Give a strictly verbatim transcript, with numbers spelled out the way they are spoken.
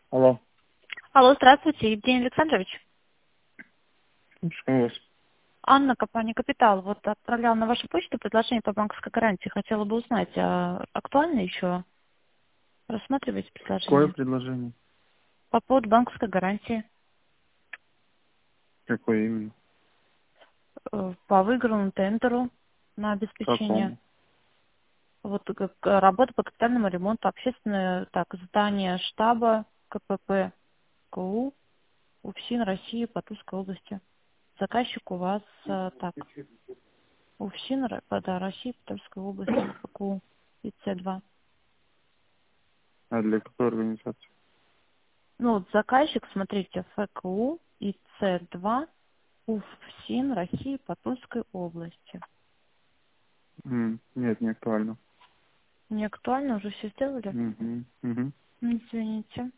Алло. Алло, здравствуйте, Евгений Александрович. Слушаю вас. Анна, компания «Капитал». Вот отправляла на вашу почту предложение по банковской гарантии. Хотела бы узнать, а актуально еще рассматриваете Какое предложение? предложение? По поводу банковской гарантии. Какое именно? Э, По выигранному тендеру на обеспечение. Какому? Вот как работа по капитальному ремонту, общественное так, здание штаба КПП КУ УФСИН России по Тульской области. Заказчик у вас э, так. УФСИН Ро- да, России по Тульской области, КУ и С два. А для какой организации? Ну, вот заказчик, смотрите, ФКУ и С два УФСИН России по Тульской области. М, Нет, не актуально. Не актуально, уже все сделали? Угу. Угу. Извините.